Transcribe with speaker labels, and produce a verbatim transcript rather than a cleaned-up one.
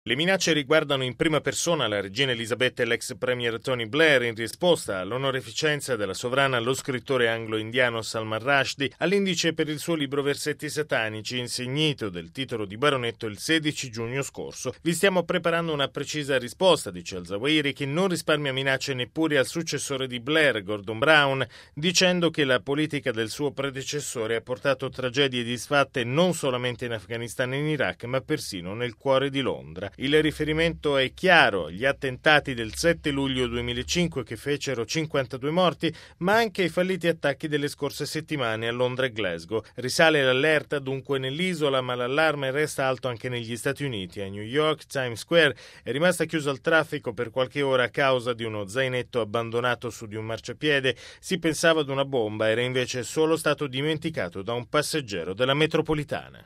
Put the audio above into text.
Speaker 1: Le minacce riguardano in prima persona la regina Elisabetta e l'ex premier Tony Blair in risposta all'onorificenza della sovrana allo scrittore anglo-indiano Salman Rushdie all'indice per il suo libro Versetti satanici, insignito del titolo di baronetto il sedici giugno scorso. Vi stiamo preparando una precisa risposta, dice al-Zawahiri, che non risparmia minacce neppure al successore di Blair, Gordon Brown, dicendo che la politica del suo predecessore ha portato tragedie disfatte non solamente in Afghanistan e in Iraq, ma persino nel cuore di Londra. Il riferimento è chiaro: gli attentati del sette luglio duemilacinque che fecero cinquantadue morti, ma anche i falliti attacchi delle scorse settimane a Londra e Glasgow. Risale l'allerta dunque nell'isola, ma l'allarme resta alto anche negli Stati Uniti. A New York, Times Square è rimasta chiusa al traffico per qualche ora a causa di uno zainetto abbandonato su di un marciapiede. Si pensava ad una bomba, era invece solo stato dimenticato da un passeggero della metropolitana.